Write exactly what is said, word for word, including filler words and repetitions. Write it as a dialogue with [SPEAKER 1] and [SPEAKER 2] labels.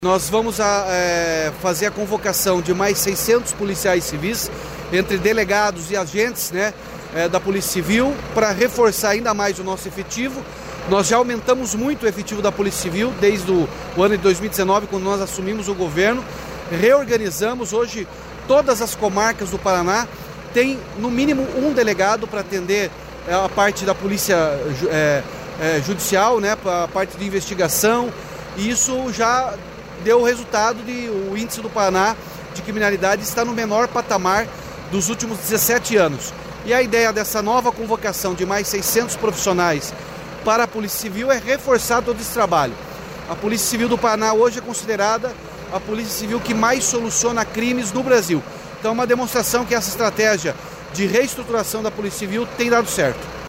[SPEAKER 1] Nós vamos a, é, fazer a convocação de mais seiscentos policiais civis, entre delegados e agentes, né, é, da Polícia Civil, para reforçar ainda mais o nosso efetivo. Nós já aumentamos muito o efetivo da Polícia Civil desde o, o ano de dois mil e dezenove, quando nós assumimos o governo. Reorganizamos. Hoje todas as comarcas do Paraná têm no mínimo um delegado para atender a parte da polícia é, é, judicial, né, a parte de investigação, e isso já deu o resultado de o índice do Paraná de criminalidade está no menor patamar dos últimos dezessete anos. E a ideia dessa nova convocação de mais seiscentos profissionais para a Polícia Civil é reforçar todo esse trabalho. A Polícia Civil do Paraná hoje é considerada a Polícia Civil que mais soluciona crimes no Brasil. Então é uma demonstração que essa estratégia de reestruturação da Polícia Civil tem dado certo.